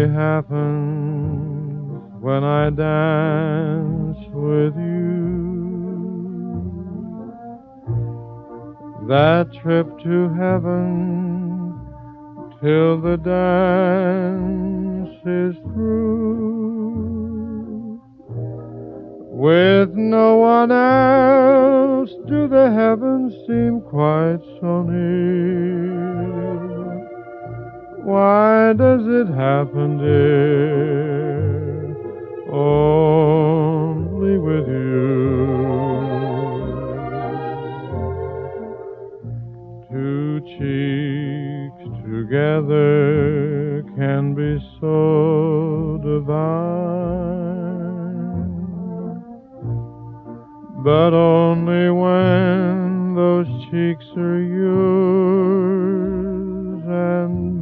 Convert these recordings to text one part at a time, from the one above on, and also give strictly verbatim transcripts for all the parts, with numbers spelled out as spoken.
only happens when I dance with you. That trip to heaven till the dance is through. With no one else do the heavens seem quite so near. Why does it happen, dear, only with you? Two cheeks together can be so divine, but only when those cheeks are yours and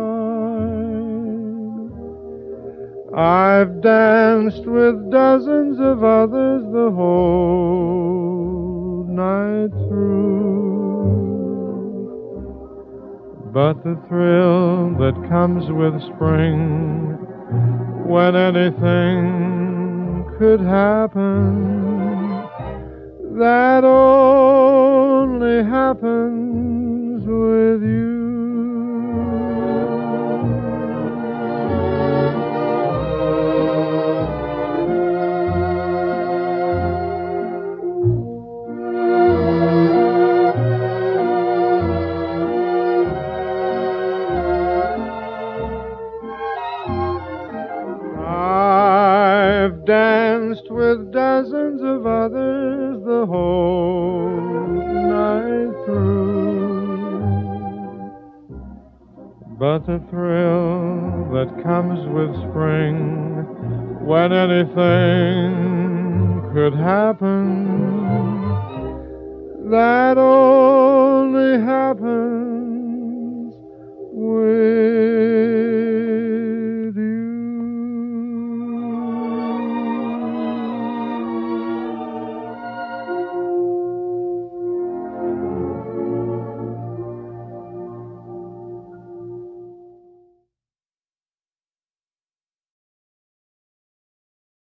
mine. I've danced with dozens of others the whole night through, but the thrill that comes with spring, when anything could happen, that only happens with you. I've danced with dozens of others the whole night through, but the thrill that comes with spring, when anything could happen, that